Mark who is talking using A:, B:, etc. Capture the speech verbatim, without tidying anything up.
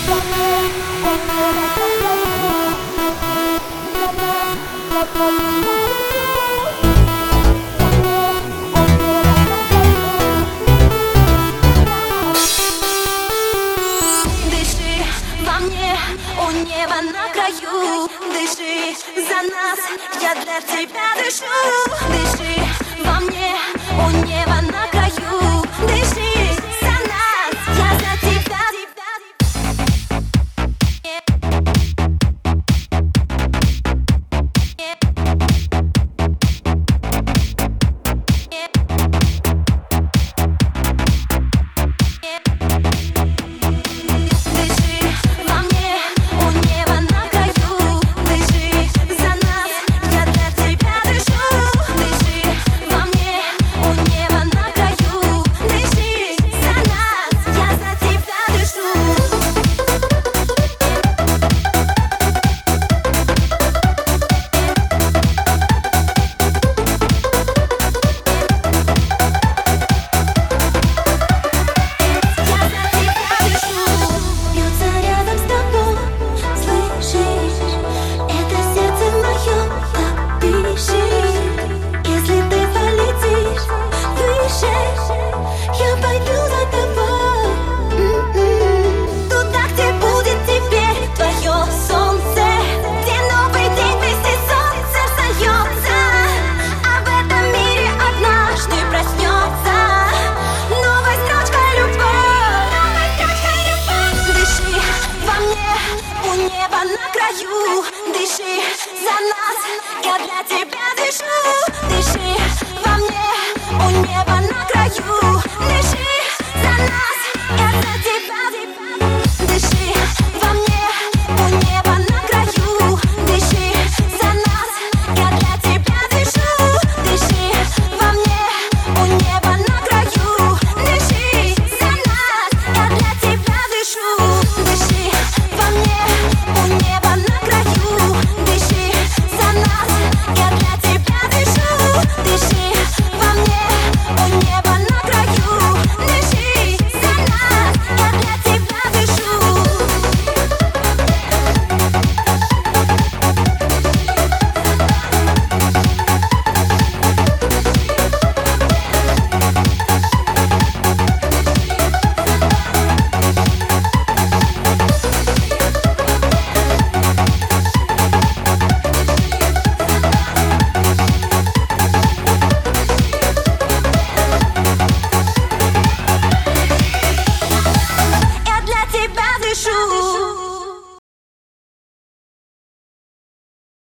A: Дыши во мне, у неба на краю. Дыши за нас, я для тебя дышу. Дыши во мне, у неба на краю. Дыши за нас, я за тебя. Дыши за нас, я для тебя дышу. Дыши во мне, у неба на краю. Дыши за нас, я за тебя. Дыши во мне, у неба на краю. Дыши за нас, я для тебя дышу. Дыши во мне, у неба на краю. Дыши за нас, я для тебя дышу. Дыши во мне, у неба на краю. Дыши за нас, я для тебя дышу. Дыши во мне, у неба на краю. Дыши за нас, я для тебя дышу. Я для тебя дышу.